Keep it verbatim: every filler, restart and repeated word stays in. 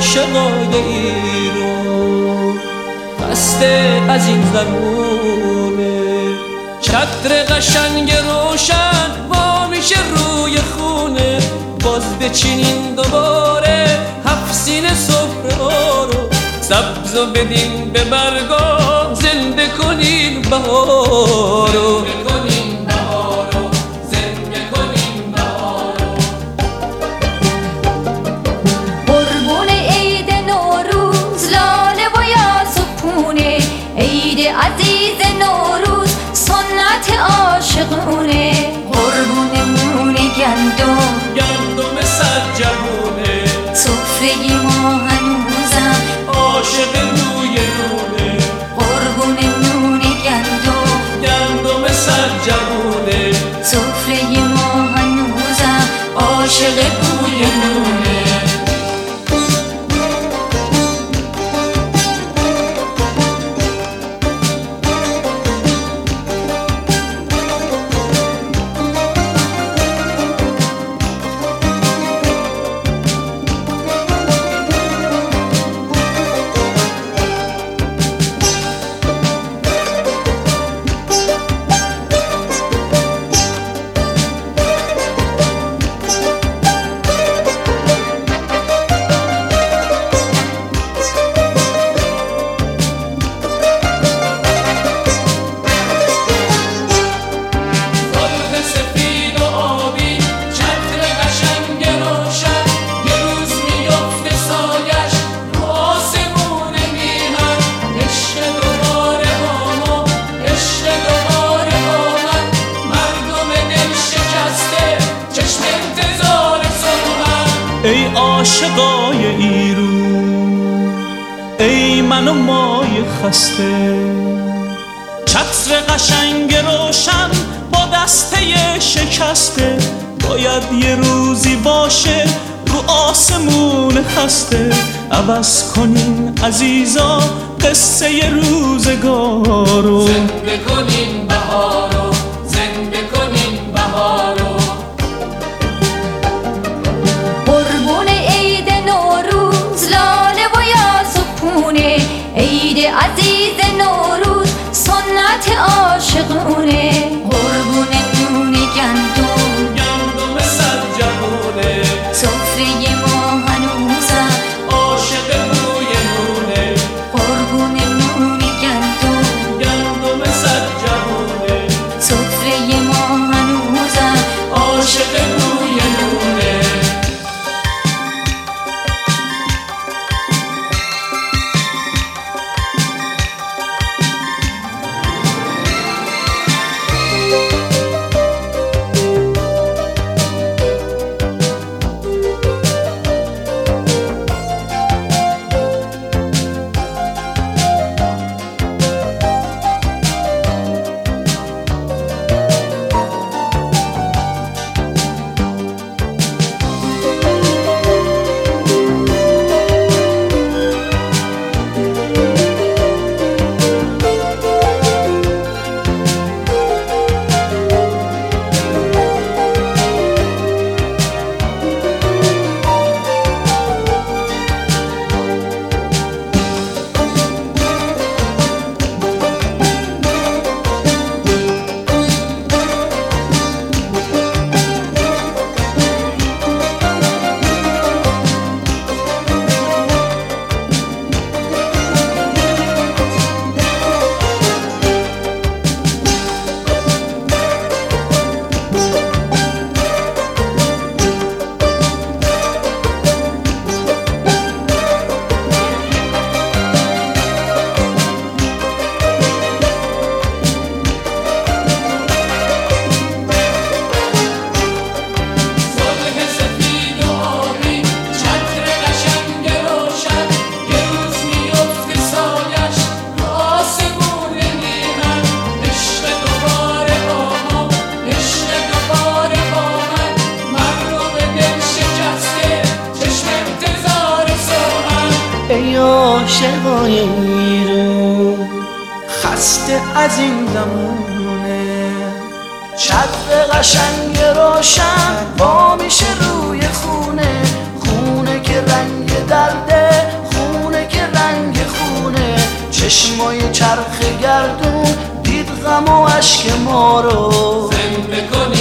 عاشقای ایران خسته از این زمونه. چتر قشنگ روشن وا میشه روی خونه، باز بچینین دوباره هفت سینه سفره رو، سبز و بدین به برگا زنده کنین بهارو. قربون عید نوروز لاله و یاس و پونه، عید عزیز نوروز سنت عاشقونه. قربون مون گندم گندم صد جوونه، سفره ما هنوزم عاشق روی نونه. قربون نون گندم گندم صد جوونه، سفره ما هنوزم عاشق بوی نونه. ای عاشقای ایرون، ای من و مای خسته، چتر قشنگ روشن با دسته شکسته، باید یه روزی باشه رو آسمون خسته. عوض کنین عزیزا قصه روزگارو، زنده کنین بهارو، زنده کنین بهارو. قربون عید نوروز لاله و یاس و پونه، عید عزیز نوروز سنت عاشقونه. قربون نون گندم گندم صد جوونه، سفره ما هنوزم عاشق روی نونه. قربون نون گندم گندم صد جوونه، سفره ما هنوزم عاشق روی نونه. عاشقای ایرون خسته از این زمونه، چتر قشنگ روشن وا میشه روی خونه، خونه که رنگ درده چشمای چرخ گردون دید غم و اشک ما رو زنده کنین